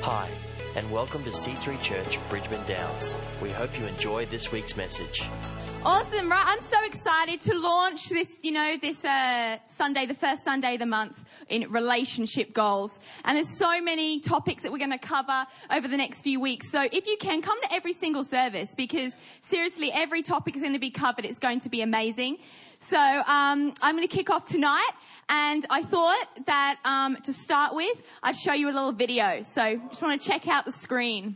Hi, and welcome to C3 Church, Bridgeman Downs. We hope you enjoy this week's message. Awesome, right? I'm so excited to launch this, this Sunday, the first Sunday of the month in relationship goals. And there's so many topics that we're going to cover over the next few weeks. So if you can, come to every single service because seriously, every topic is going to be covered. It's going to be amazing. So I'm going to kick off tonight. And I thought that to start with, I'd show you a little video. So just want to check out the screen.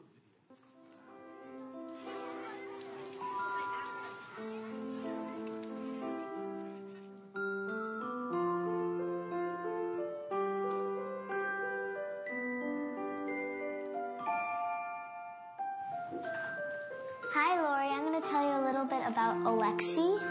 Hi, Lori. I'm going to tell you a little bit about Alexi.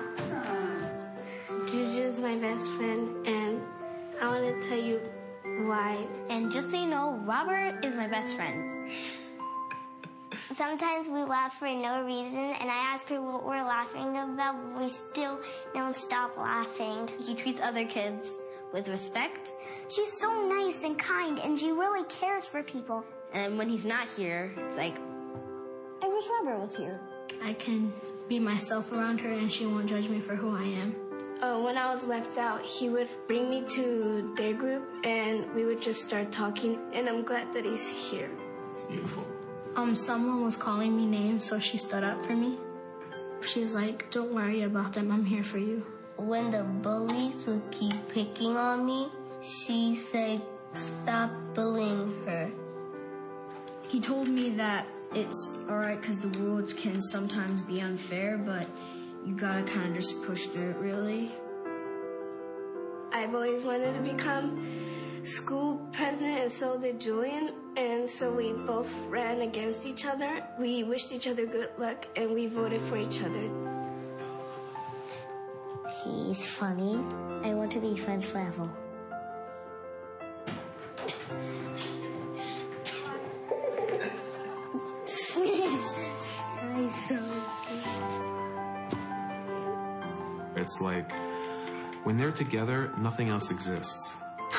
Juju is my best friend, and I want to tell you why. And just so you know, Robert is my best friend. Sometimes we laugh for no reason, and I ask her what we're laughing about, but we still don't stop laughing. He treats other kids with respect. She's so nice and kind, and she really cares for people. And when he's not here, it's like, I wish Robert was here. I can be myself around her, and she won't judge me for who I am. When I was left out, he would bring me to their group, and we would just start talking, and I'm glad that he's here. Beautiful. Someone was calling me names, so she stood up for me. She's like, don't worry about them, I'm here for you. when the bullies would keep picking on me, she said, stop bullying her. He told me that it's alright because the world can sometimes be unfair, but you gotta kind of just push through it, really. I've always wanted to become school president, and so did Julian, and so we both ran against each other. We wished each other good luck, and we voted for each other. He's funny. I want to be friends forever. It's like, when they're together, nothing else exists.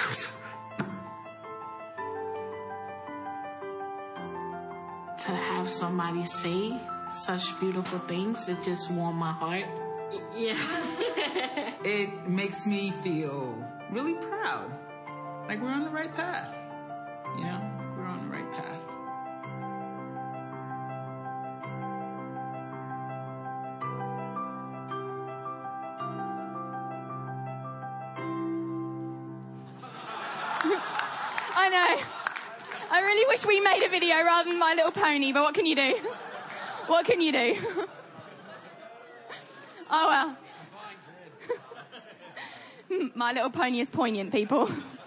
To have somebody say such beautiful things, it just warmed my heart. Yeah. It makes me feel really proud. Like we're on the right path. You know, we're on the right path. I know. I really wish we made a video rather than My Little Pony, but what can you do? What can you do? Oh, well. My Little Pony is poignant, people.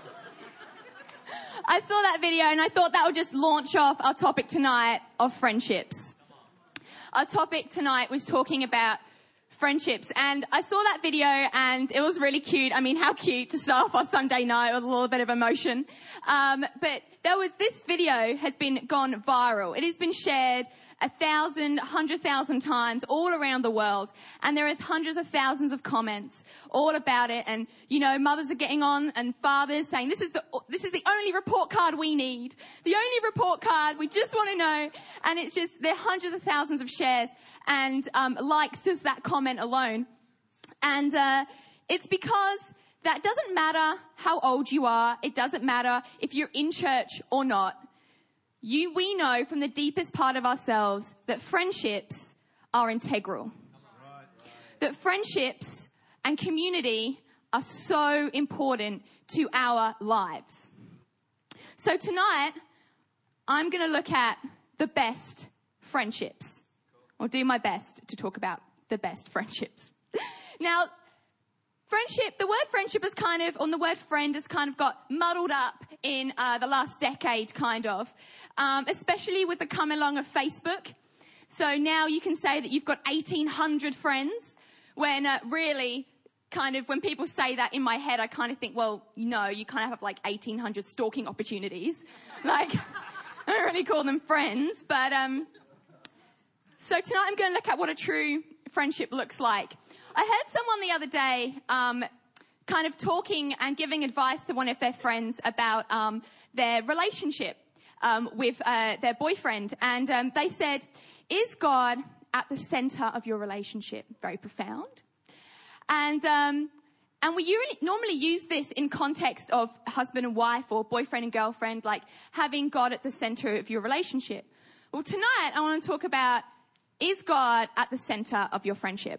I saw that video and I thought that would just launch off our topic tonight of friendships. Our topic tonight was talking about friendships, and I saw that video and it was really cute. I mean, how cute to start off our Sunday night with a little bit of emotion. But this video has been gone viral. It has been shared 1,000, 100,000 times all around the world, and there is hundreds of thousands of comments all about it. And you know, mothers are getting on and fathers saying, this is the only report card we need, the only report card we just want to know. And it's just, there are hundreds of thousands of shares and likes just that comment alone. And it's because that doesn't matter how old you are. It doesn't matter if you're in church or not. We know from the deepest part of ourselves that friendships are integral. That friendships and community are so important to our lives. So tonight, I'm going to look at the best friendships. I'll do my best to talk about the best friendships. Now, friendship, the word friendship is kind of, or the word friend has kind of got muddled up in the last decade, kind of, especially with the come along of Facebook. So now you can say that you've got 1,800 friends, when really, kind of, when people say that in my head, I kind of think, well, no, you kind of have like 1,800 stalking opportunities. Like, I don't really call them friends, but so tonight I'm going to look at what a true friendship looks like. I heard someone the other day kind of talking and giving advice to one of their friends about their relationship. with their boyfriend. And they said, is God at the center of your relationship? Very profound. And we normally use this in context of husband and wife or boyfriend and girlfriend, like having God at the center of your relationship. Well, tonight I want to talk about, is God at the center of your friendship?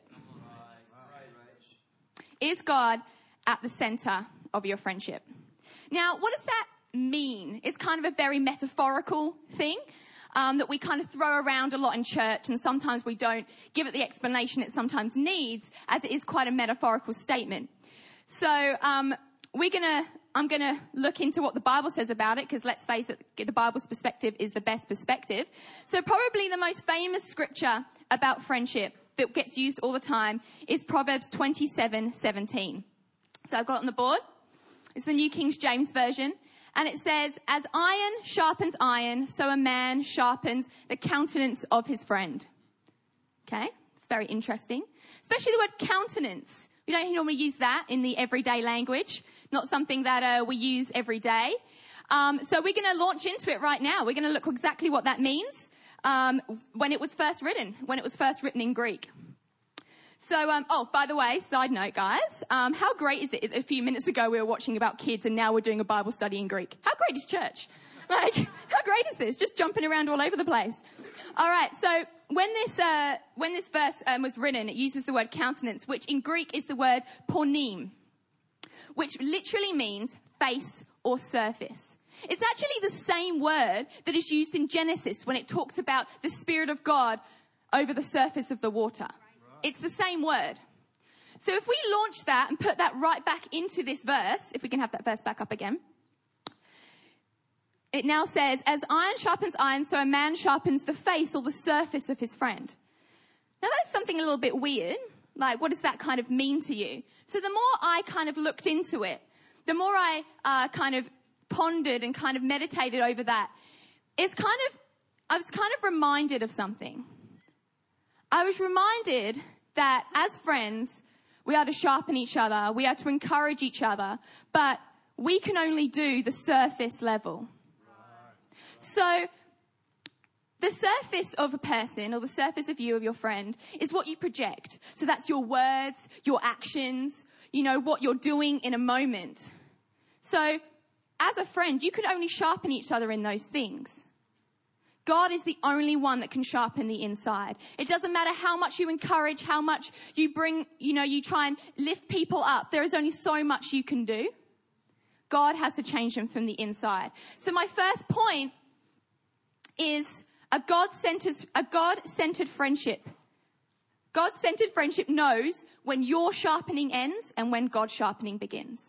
Is God at the center of your friendship? Now, what does that mean? It's kind of a very metaphorical thing that we kind of throw around a lot in church, and sometimes we don't give it the explanation it sometimes needs, as it is quite a metaphorical statement. So I'm going to look into what the Bible says about it, because let's face it, the Bible's perspective is the best perspective. So probably the most famous scripture about friendship that gets used all the time is Proverbs 27:17. So I've got it on the board. It's the New King James Version. And it says, as iron sharpens iron, so a man sharpens the countenance of his friend. Okay? It's very interesting. Especially the word countenance. We don't normally use that in the everyday language. Not something that we use every day. So we're going to launch into it right now. We're going to look exactly what that means when it was first written in Greek. So, by the way, side note, guys, how great is it? A few minutes ago we were watching about kids, and now we're doing a Bible study in Greek. How great is church? Like, how great is this? Just jumping around all over the place. All right, so when this verse was written, it uses the word countenance, which in Greek is the word porneim, which literally means face or surface. It's actually the same word that is used in Genesis when it talks about the Spirit of God over the surface of the water. It's the same word. So if we launch that and put that right back into this verse, if we can have that verse back up again, it now says, as iron sharpens iron, so a man sharpens the face or the surface of his friend. Now that's something a little bit weird. Like, what does that kind of mean to you? So the more I kind of looked into it, the more I kind of pondered and kind of meditated over that, I was kind of reminded of something. I was reminded that as friends, we are to sharpen each other, we are to encourage each other, but we can only do the surface level. So the surface of a person, or the surface of you, of your friend, is what you project. So that's your words, your actions, what you're doing in a moment. So as a friend, you can only sharpen each other in those things. God is the only one that can sharpen the inside. It doesn't matter how much you encourage, how much you bring, you try and lift people up. There is only so much you can do. God has to change them from the inside. So my first point is a God-centered friendship. God-centered friendship knows when your sharpening ends and when God's sharpening begins.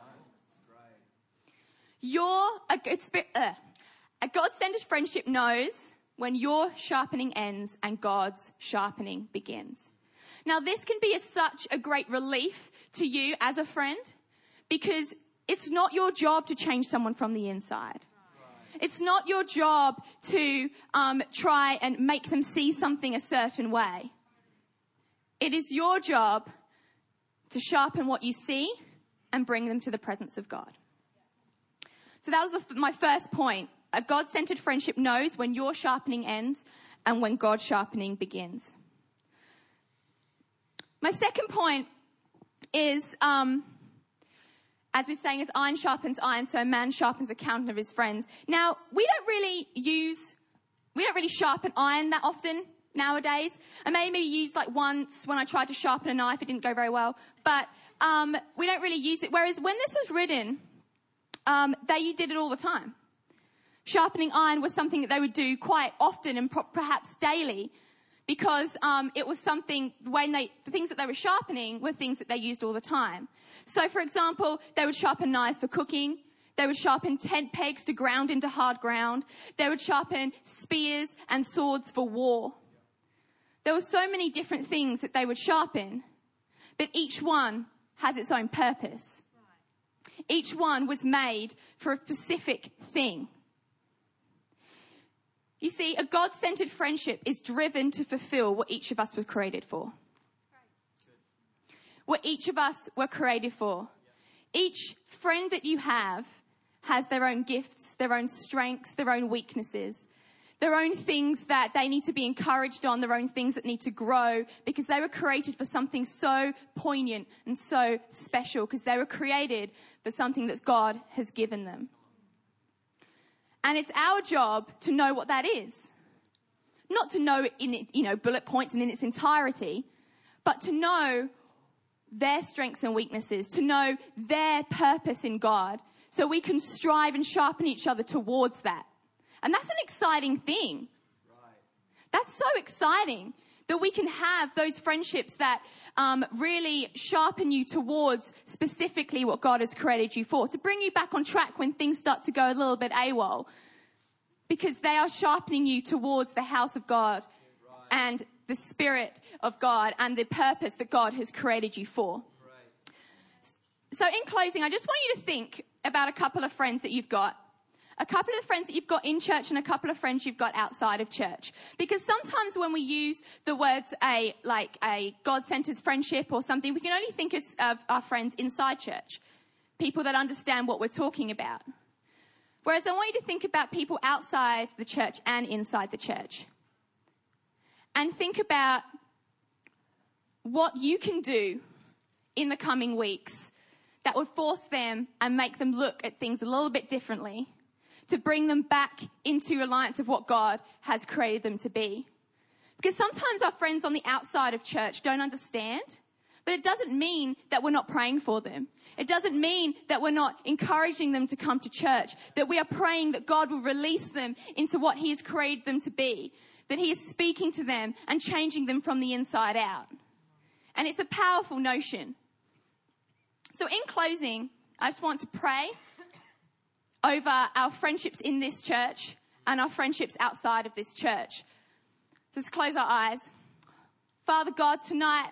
A God-centered friendship knows when your sharpening ends and God's sharpening begins. Now, this can be such a great relief to you as a friend, because it's not your job to change someone from the inside. It's not your job to try and make them see something a certain way. It is your job to sharpen what you see and bring them to the presence of God. So that was my first point. A God-centered friendship knows when your sharpening ends and when God's sharpening begins. My second point is, as we're saying, as iron sharpens iron, so a man sharpens the countenance of his friends. Now, we don't really sharpen iron that often nowadays. I maybe used like once when I tried to sharpen a knife, it didn't go very well. But we don't really use it. Whereas when this was written, they did it all the time. Sharpening iron was something that they would do quite often and perhaps daily, because it was something, the things that they were sharpening were things that they used all the time. So, for example, they would sharpen knives for cooking. They would sharpen tent pegs to ground into hard ground. They would sharpen spears and swords for war. There were so many different things that they would sharpen, but each one has its own purpose. Each one was made for a specific thing. You see, a God-centered friendship is driven to fulfill what each of us were created for. What each of us were created for. Each friend that you have has their own gifts, their own strengths, their own weaknesses, their own things that they need to be encouraged on, their own things that need to grow, because they were created for something so poignant and so special, because they were created for something that God has given them. And it's our job to know what that is. Not to know it in bullet points and in its entirety, but to know their strengths and weaknesses, to know their purpose in God, so we can strive and sharpen each other towards that. And that's an exciting thing. Right. That's so exciting that we can have those friendships that really sharpen you towards specifically what God has created you for, to bring you back on track when things start to go a little bit AWOL, because they are sharpening you towards the house of God and the Spirit of God and the purpose that God has created you for. Right. So in closing, I just want you to think about a couple of friends that you've got. A couple of friends that you've got in church and a couple of friends you've got outside of church. Because sometimes when we use the words a God-centered friendship or something, we can only think of our friends inside church, people that understand what we're talking about. Whereas I want you to think about people outside the church and inside the church. And think about what you can do in the coming weeks that would force them and make them look at things a little bit differently, to bring them back into alliance of what God has created them to be. Because sometimes our friends on the outside of church don't understand, but it doesn't mean that we're not praying for them. It doesn't mean that we're not encouraging them to come to church, that we are praying that God will release them into what He has created them to be, that He is speaking to them and changing them from the inside out. And it's a powerful notion. So in closing, I just want to pray over our friendships in this church and our friendships outside of this church. Just close our eyes. Father God, tonight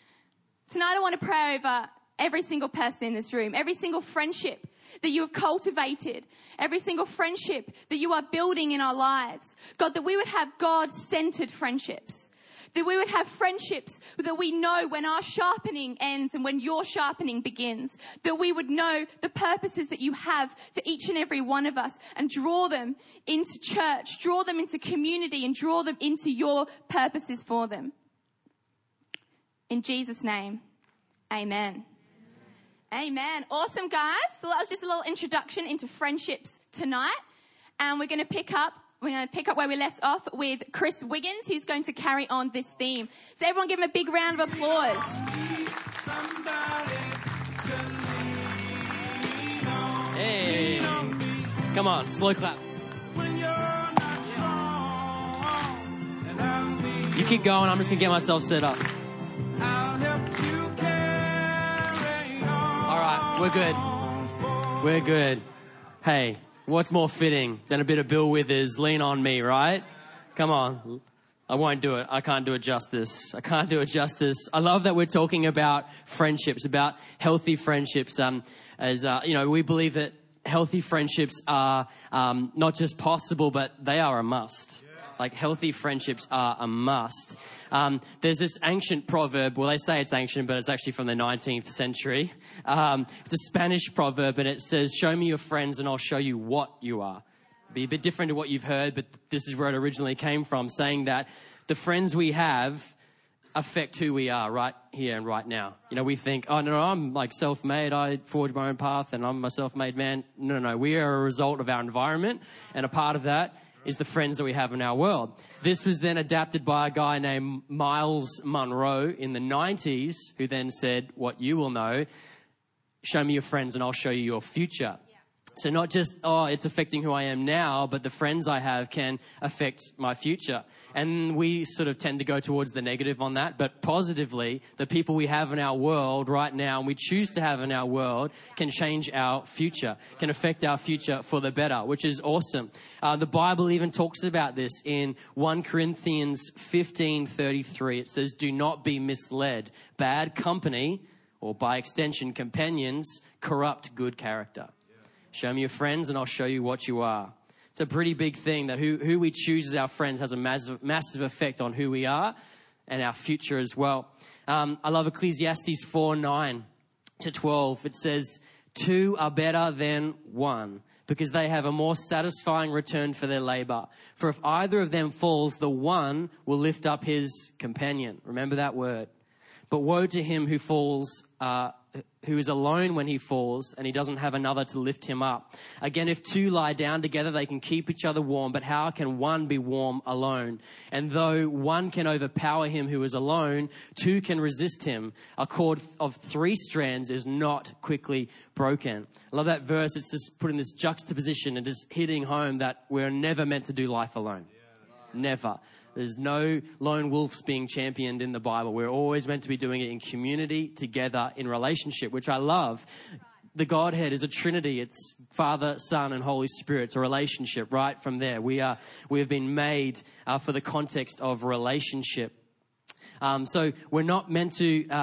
I want to pray over every single person in this room, every single friendship that you have cultivated, every single friendship that you are building in our lives. God, that we would have God-centered friendships, that we would have friendships that we know when our sharpening ends and when your sharpening begins, that we would know the purposes that you have for each and every one of us and draw them into church, draw them into community, and draw them into your purposes for them. In Jesus' name, amen. Amen. Awesome, guys. So that was just a little introduction into friendships tonight. And we're going to pick up where we left off with Chris Wiggins, who's going to carry on this theme. So everyone give him a big round of applause. Hey. Come on, slow clap. You keep going. I'm just going to get myself set up. All right, we're good. Hey, what's more fitting than a bit of Bill Withers, Lean on Me, right? Come on. I won't do it. I can't do it justice. I love that we're talking about friendships, about healthy friendships. We believe that healthy friendships are not just possible, but they are a must. Like, healthy friendships are a must. There's this ancient proverb. Well, they say it's ancient, but it's actually from the 19th century. It's a Spanish proverb, and it says, "Show me your friends and I'll show you what you are." It'd be a bit different to what you've heard, but this is where it originally came from, saying that the friends we have affect who we are right here and right now. You know, we think, oh, no, I'm like self-made. I forged my own path and I'm a self-made man. No. We are a result of our environment, and a part of that is the friends that we have in our world. This was then adapted by a guy named Miles Monroe in the 90s, who then said, what you will know, show me your friends and I'll show you your future. Yeah. So not just, it's affecting who I am now, but the friends I have can affect my future. And we sort of tend to go towards the negative on that, but positively, the people we have in our world right now, and we choose to have in our world, can change our future, can affect our future for the better, which is awesome. The Bible even talks about this in 1 Corinthians 15:33. It says, "Do not be misled. Bad company, or by extension companions, corrupt good character." Show me your friends and I'll show you what you are. It's a pretty big thing that who we choose as our friends has a massive effect on who we are and our future as well. I love Ecclesiastes 4:9-12. It says, 2 are better than 1 because they have a more satisfying return for their labor. For if either of them falls, the one will lift up his companion. Remember that word. But woe to him who falls, who is alone when he falls, and he doesn't have another to lift him up. Again, if two lie down together, they can keep each other warm, but how can one be warm alone? And though one can overpower him who is alone, two can resist him. A cord of 3 strands is not quickly broken. I love that verse. It's just putting this juxtaposition and just hitting home that we're never meant to do life alone. Never. There's no lone wolves being championed in the Bible. We're always meant to be doing it in community, together, in relationship, which I love. The Godhead is a Trinity. It's Father, Son, and Holy Spirit. It's a relationship right from there. We have been made for the context of relationship. So we're not meant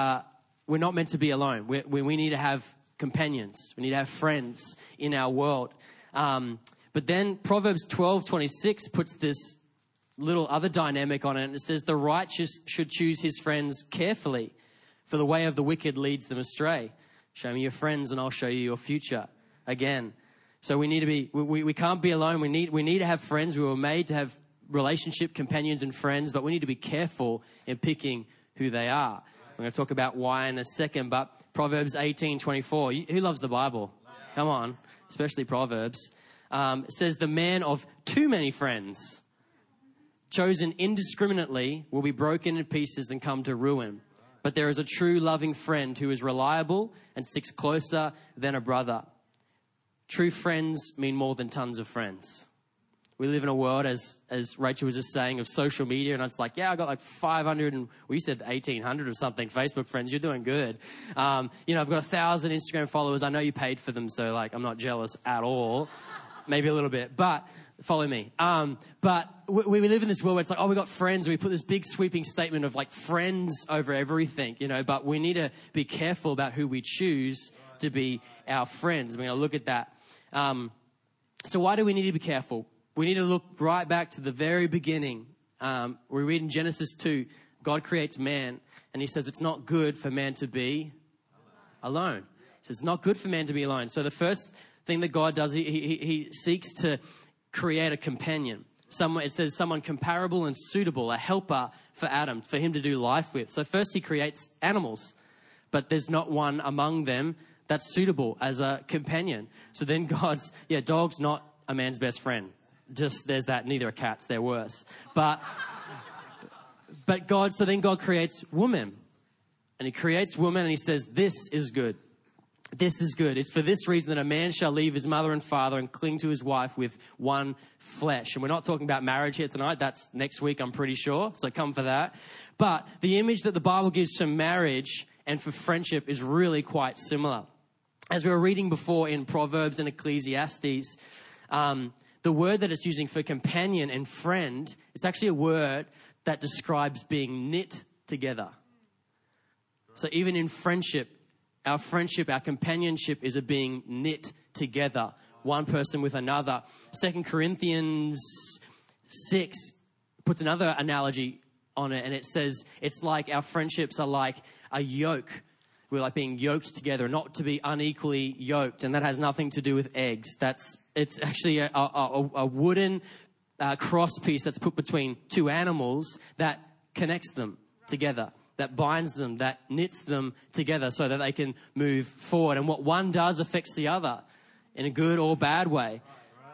to be alone. We need to have companions. We need to have friends in our world. But then Proverbs 12:26 puts this little other dynamic on it, and it says the righteous should choose his friends carefully, for the way of the wicked leads them astray. Show me your friends and I'll show you your future. Again, so we need to be, we can't be alone. We need to have friends. We were made to have relationship, companions and friends, but we need to be careful in picking who they are. I'm going to talk about why in a second, but Proverbs 18:24. Who loves the Bible? Come on, especially Proverbs. It says the man of too many friends, chosen indiscriminately, will be broken in pieces and come to ruin. But there is a true loving friend who is reliable and sticks closer than a brother. True friends mean more than tons of friends. We live in a world, as Rachel was just saying, of social media, and it's like, yeah, I got like 500 and you said 1,800 or something Facebook friends. You're doing good. I've got 1,000 Instagram followers. I know you paid for them, so like I'm not jealous at all. Maybe a little bit, but follow me. But we live in this world where it's like, oh, we got friends. We put this big sweeping statement of like friends over everything, but we need to be careful about who we choose to be our friends. We're going to look at that. So why do we need to be careful? We need to look right back to the very beginning. We read in Genesis 2, God creates man, and he says it's not good for man to be alone. He says it's not good for man to be alone. So the first thing that God does, he seeks to create a companion. It says someone comparable and suitable, a helper for Adam, for him to do life with. So first he creates animals, but there's not one among them that's suitable as a companion. So then dog's not a man's best friend. Just there's that, neither are cats, they're worse. But God creates woman. And he creates woman and he says, this is good. This is good. It's for this reason that a man shall leave his mother and father and cling to his wife with one flesh. And we're not talking about marriage here tonight. That's next week, I'm pretty sure. So come for that. But the image that the Bible gives for marriage and for friendship is really quite similar. As we were reading before in Proverbs and Ecclesiastes, the word that it's using for companion and friend, it's actually a word that describes being knit together. So even in friendship, our companionship is a being knit together, one person with another. 2 Corinthians 6 puts another analogy on it, and it says it's like our friendships are like a yoke. We're like being yoked together, not to be unequally yoked, and that has nothing to do with eggs. It's actually a wooden cross piece that's put between two animals that connects them together, that binds them, that knits them together so that they can move forward. And what one does affects the other in a good or bad way.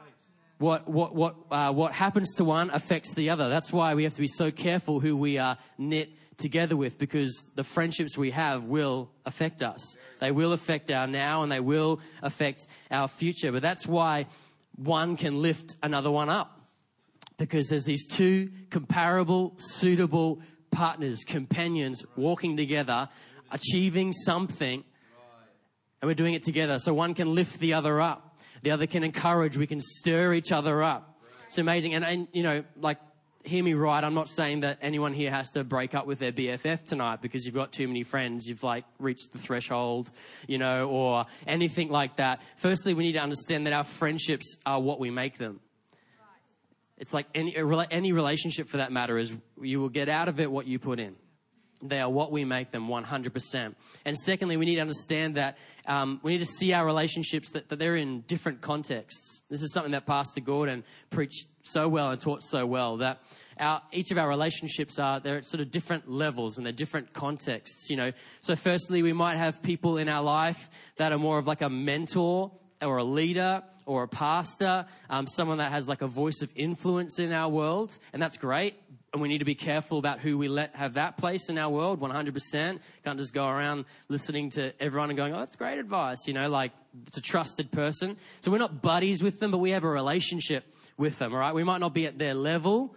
What happens to one affects the other. That's why we have to be so careful who we are knit together with, because the friendships we have will affect us. They will affect our now and they will affect our future. But that's why one can lift another one up, because there's these two comparable, suitable partners, companions, walking together, achieving something, and we're doing it together. So one can lift the other up. The other can encourage. We can stir each other up. It's amazing. And hear me right. I'm not saying that anyone here has to break up with their BFF tonight because you've got too many friends. You've reached the threshold, or anything like that. Firstly, we need to understand that our friendships are what we make them. It's like any relationship for that matter is you will get out of it what you put in. They are what we make them 100%. And secondly, we need to understand that we need to see our relationships that they're in different contexts. This is something that Pastor Gordon preached so well and taught so well, that each of our relationships they're at sort of different levels and they're different contexts, you know. So firstly, we might have people in our life that are more of like a mentor or a leader or a pastor, someone that has like a voice of influence in our world, and that's great. And we need to be careful about who we let have that place in our world, 100%. Can't just go around listening to everyone and going, oh, that's great advice, you know, like it's a trusted person. So we're not buddies with them, but we have a relationship with them, all right? We might not be at their level,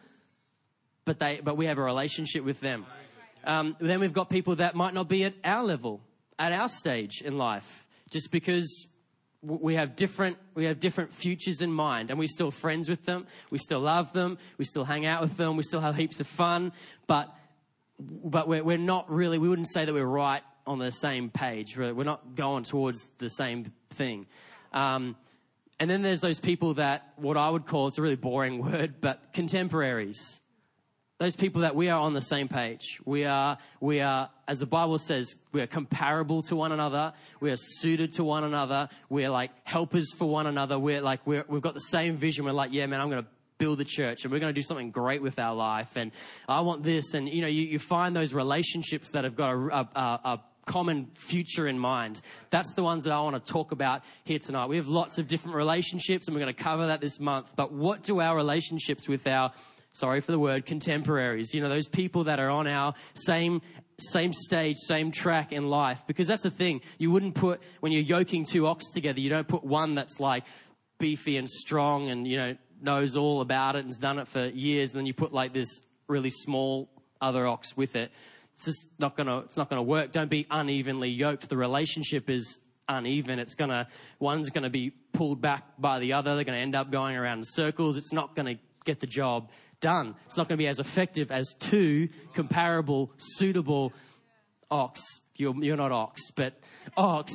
but we have a relationship with them. Then we've got people that might not be at our level, at our stage in life, just because we have different futures in mind, and we're still friends with them. We still love them. We still hang out with them. We still have heaps of fun, but we're not really, we wouldn't say that we're right on the same page. We're not going towards the same thing. And then there's those people that, what I would call, it's a really boring word, but contemporaries. Those people that we are on the same page. We are, as the Bible says, we are comparable to one another. We are suited to one another. We're like helpers for one another. We've got the same vision. We're like, yeah, man, I'm going to build a church and we're going to do something great with our life. And I want this. And, you know, you find those relationships that have got a common future in mind. That's the ones that I want to talk about here tonight. We have lots of different relationships and we're going to cover that this month. But what do our relationships with our, sorry for the word, contemporaries, you know, those people that are on our same stage, same track in life? Because that's the thing. You wouldn't put, when you're yoking two ox together, you don't put one that's like beefy and strong and, you know, knows all about it and has done it for years. And then you put like this really small other ox with it. It's just not gonna work. Don't be unevenly yoked. The relationship is uneven. One's gonna be pulled back by the other. They're gonna end up going around in circles. It's not gonna get the job done. It's not going to be as effective as two comparable, suitable ox. You're not ox, but ox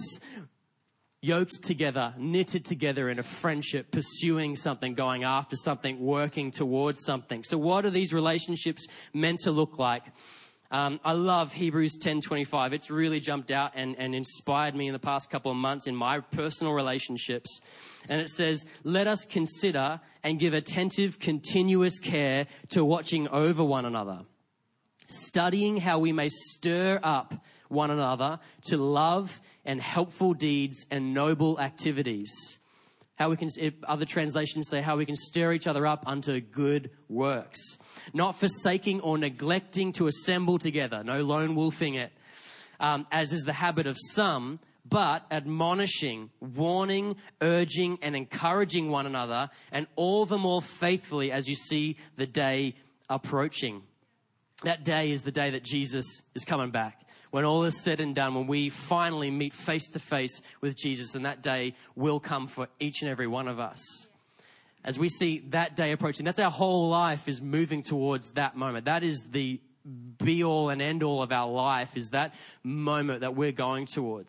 yoked together, knitted together in a friendship, pursuing something, going after something, working towards something. So what are these relationships meant to look like? I love Hebrews 10:25. It's really jumped out and inspired me in the past couple of months in my personal relationships. And it says, let us consider and give attentive, continuous care to watching over one another, studying how we may stir up one another to love and helpful deeds and noble activities. How we can, other translations say how we can stir each other up unto good works. Not forsaking or neglecting to assemble together, no lone wolfing it, as is the habit of some, but admonishing, warning, urging, and encouraging one another, and all the more faithfully as you see the day approaching. That day is the day that Jesus is coming back. When all is said and done, when we finally meet face to face with Jesus, and that day will come for each and every one of us. As we see that day approaching, that's our whole life is moving towards that moment. That is the be all and end all of our life, is that moment that we're going towards.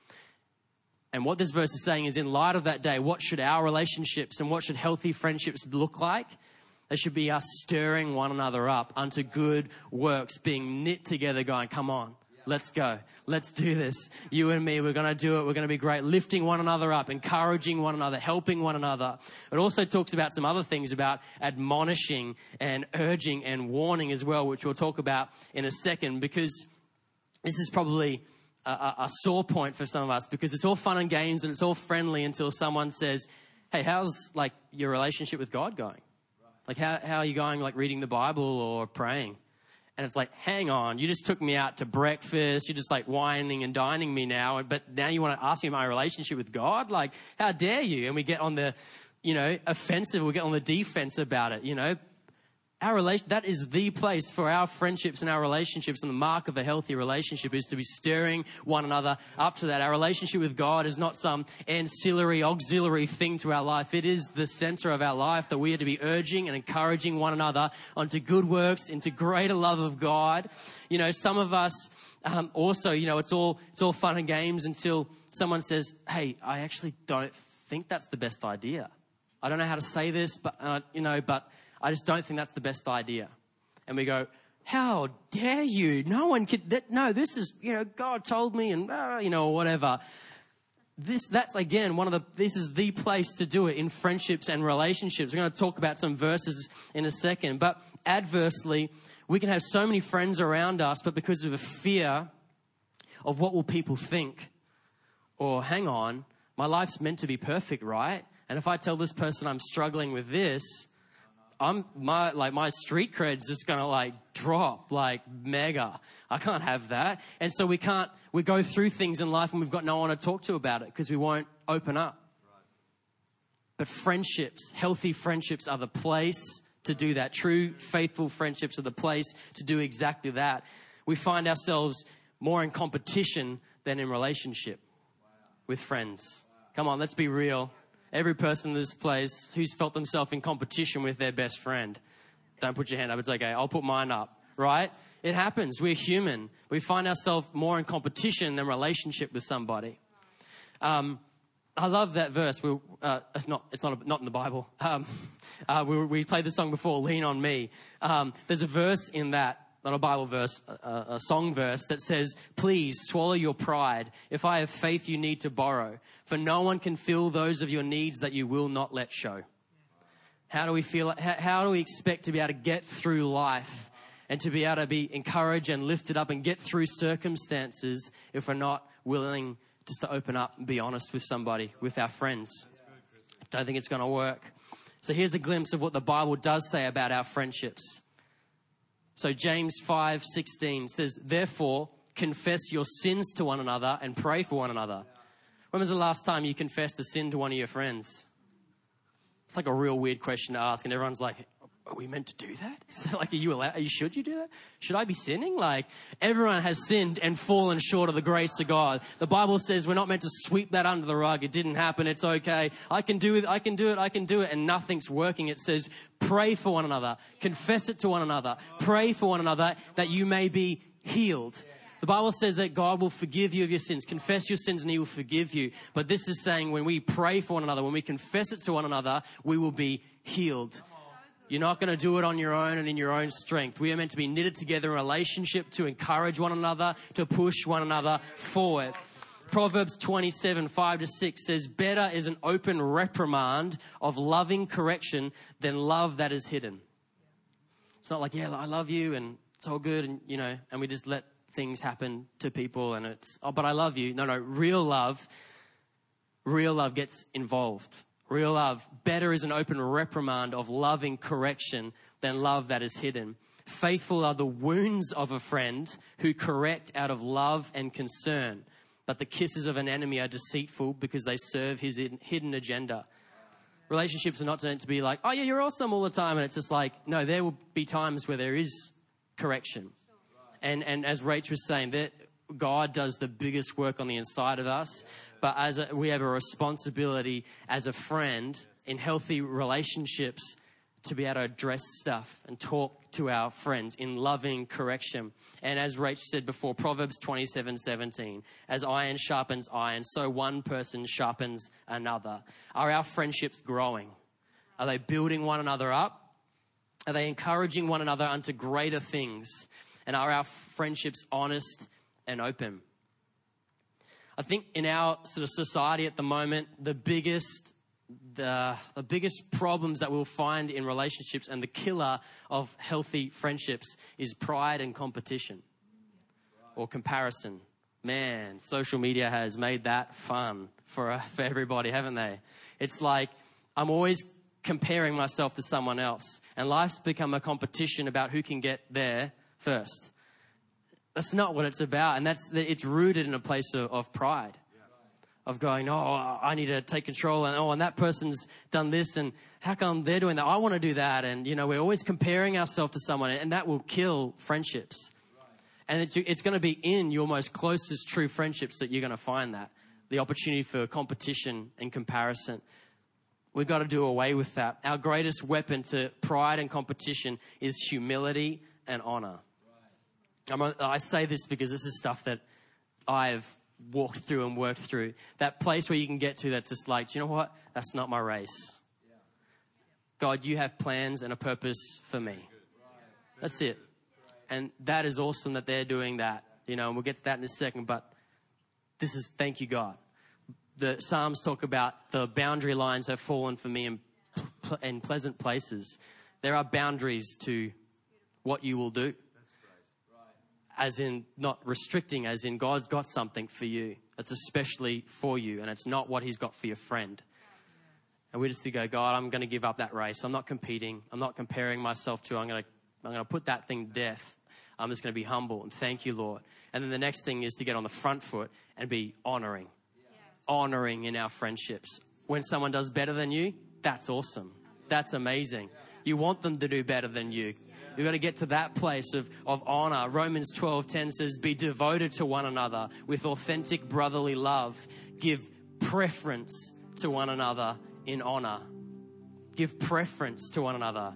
And what this verse is saying is, in light of that day, what should our relationships and what should healthy friendships look like? They should be us stirring one another up unto good works, being knit together, going, come on. Let's go. Let's do this. You and me, we're going to do it. We're going to be great. Lifting one another up, encouraging one another, helping one another. It also talks about some other things about admonishing and urging and warning as well, which we'll talk about in a second, because this is probably a sore point for some of us, because it's all fun and games and it's all friendly until someone says, hey, how's like your relationship with God going? Like how are you going, like reading the Bible or praying? And it's like, hang on, you just took me out to breakfast. You're just like whining and dining me now. But now you want to ask me my relationship with God? Like, how dare you? And we get on the, offensive. We get on the defense about it, Our that is the place for our friendships and our relationships, and the mark of a healthy relationship is to be stirring one another up to that. Our relationship with God is not some ancillary, auxiliary thing to our life. It is the center of our life, that we are to be urging and encouraging one another onto good works, into greater love of God. Some of us also, it's all fun and games until someone says, hey, I actually don't think that's the best idea. I don't know how to say this, but, but I just don't think that's the best idea. And we go, How dare you? No one could, no, this is, God told me and, whatever. That's again, this is the place to do it in friendships and relationships. We're going to talk about some verses in a second, but adversely, we can have so many friends around us, but because of a fear of what will people think, or hang on, my life's meant to be perfect, right? And if I tell this person I'm struggling with this, my street cred's just gonna drop mega. I can't have that. And so we go through things in life and we've got no one to talk to about it because we won't open up. But friendships, healthy friendships are the place to do that. True, faithful friendships are the place to do exactly that. We find ourselves more in competition than in relationship with friends. Come on, let's be real. Every person in this place who's felt themselves in competition with their best friend. Don't put your hand up. It's okay. I'll put mine up, right? It happens. We're human. We find ourselves more in competition than relationship with somebody. I love that verse. It's not in the Bible. We played the song before, Lean on Me. There's a verse in that, not a Bible verse, a song verse that says, please swallow your pride. If I have faith, you need to borrow. For no one can fill those of your needs that you will not let show. How do we feel? How do we expect to be able to get through life and to be able to be encouraged and lifted up and get through circumstances if we're not willing just to open up and be honest with somebody, with our friends? Don't think it's going to work. So here's a glimpse of what the Bible does say about our friendships. So James 5:16 says, therefore, confess your sins to one another and pray for one another. When was the last time you confessed a sin to one of your friends? It's like a real weird question to ask, and everyone's like, are we meant to do that? Is that are you allowed? Should you do that? Should I be sinning? Everyone has sinned and fallen short of the grace of God. The Bible says we're not meant to sweep that under the rug. It didn't happen. It's okay. I can do it. And nothing's working. It says pray for one another. Confess it to one another. Pray for one another that you may be healed. The Bible says that God will forgive you of your sins. Confess your sins and he will forgive you. But this is saying when we pray for one another, when we confess it to one another, we will be healed. You're not going to do it on your own and in your own strength. We are meant to be knitted together in relationship to encourage one another, to push one another forward. Proverbs 27:5-6 says, better is an open reprimand of loving correction than love that is hidden. It's not like, I love you and it's all good and, and we just let things happen to people and it's, but I love you. No, real love gets involved. Real love, better is an open reprimand of loving correction than love that is hidden. Faithful are the wounds of a friend who correct out of love and concern. But the kisses of an enemy are deceitful because they serve his hidden agenda. Relationships are not meant to be like, oh yeah, you're awesome all the time. And it's just no, there will be times where there is correction. And as Rach was saying, that God does the biggest work on the inside of us. But we have a responsibility as a friend in healthy relationships to be able to address stuff and talk to our friends in loving correction. And as Rach said before, Proverbs 27:17, as iron sharpens iron, so one person sharpens another. Are our friendships growing? Are they building one another up? Are they encouraging one another unto greater things? And are our friendships honest and open? I think in our sort of society at the moment, the biggest problems that we'll find in relationships and the killer of healthy friendships is pride and competition or comparison. Man, social media has made that fun for everybody, haven't they? It's like I'm always comparing myself to someone else, and life's become a competition about who can get there first. That's not what it's about, and it's rooted in a place of pride, of going, oh, I need to take control, and that person's done this, and how come they're doing that? I want to do that, and we're always comparing ourselves to someone, and that will kill friendships. And it's going to be in your most closest true friendships that you're going to find that, the opportunity for competition and comparison. We've got to do away with that. Our greatest weapon to pride and competition is humility and honor. I say this because this is stuff that I've walked through and worked through. That place where you can get to that's just do you know what? That's not my race. God, you have plans and a purpose for me. That's it. And that is awesome that they're doing that, you know, and we'll get to that in a second. But this is, thank you, God. The Psalms talk about the boundary lines have fallen for me in pleasant places. There are boundaries to what you will do. As in not restricting, as in God's got something for you. It's especially for you, and it's not what he's got for your friend. And we just go, God, I'm going to give up that race. I'm not competing. I'm not comparing myself to, I'm going to put that thing to death. I'm just going to be humble and thank you, Lord. And then the next thing is to get on the front foot and be honoring. Honoring in our friendships. When someone does better than you, that's awesome. That's amazing. You want them to do better than you. You've got to get to that place of honor. Romans 12:10 says, be devoted to one another with authentic brotherly love. Give preference to one another in honor. Give preference to one another.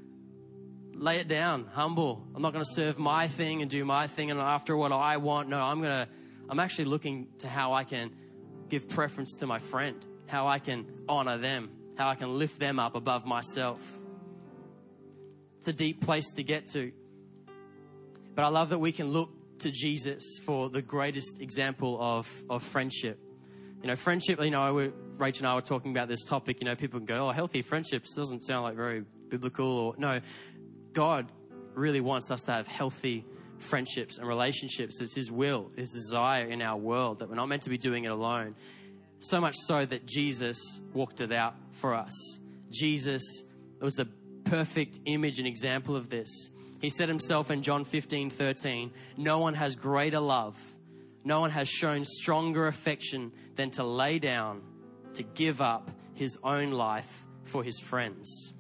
Lay it down, humble. I'm not going to serve my thing and do my thing and after what I want. No, I'm actually looking to how I can give preference to my friend, how I can honor them, how I can lift them up above myself. It's a deep place to get to. But I love that we can look to Jesus for the greatest example of friendship. You know, friendship, you know, Rachel and I were talking about this topic. You know, people can go, oh, healthy friendships doesn't sound like very biblical. Or no, God really wants us to have healthy friendships and relationships. It's his will, his desire in our world, that we're not meant to be doing it alone. So much so that Jesus walked it out for us. Jesus was the perfect image and example of this. He said himself in John 15:13, no one has greater love, no one has shown stronger affection than to lay down, to give up his own life for his friends.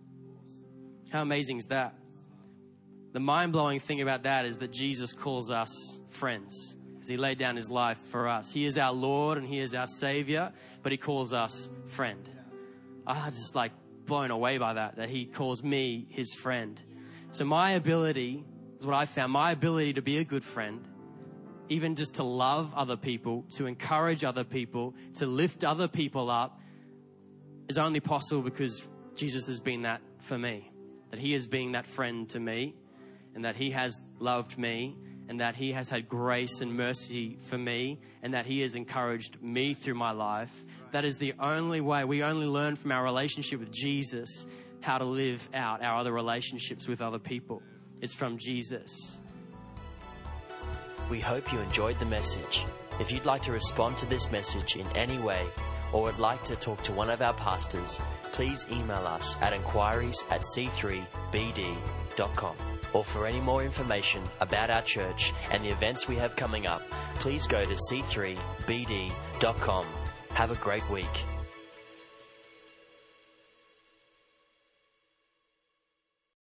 How amazing is that? The mind-blowing thing about that is that Jesus calls us friends because he laid down his life for us. He is our Lord and he is our Savior, but he calls us friend. I just like blown away by that he calls me his friend. So my ability, is what I found, my ability to be a good friend, even just to love other people, to encourage other people, to lift other people up, is only possible because Jesus has been that for me. That he is being that friend to me, and that he has loved me, and that he has had grace and mercy for me, and that he has encouraged me through my life. That is the only way. We only learn from our relationship with Jesus how to live out our other relationships with other people. It's from Jesus. We hope you enjoyed the message. If you'd like to respond to this message in any way, or would like to talk to one of our pastors, please email us at inquiries@c3bd.com. Or for any more information about our church and the events we have coming up, please go to c3bd.com. Have a great week.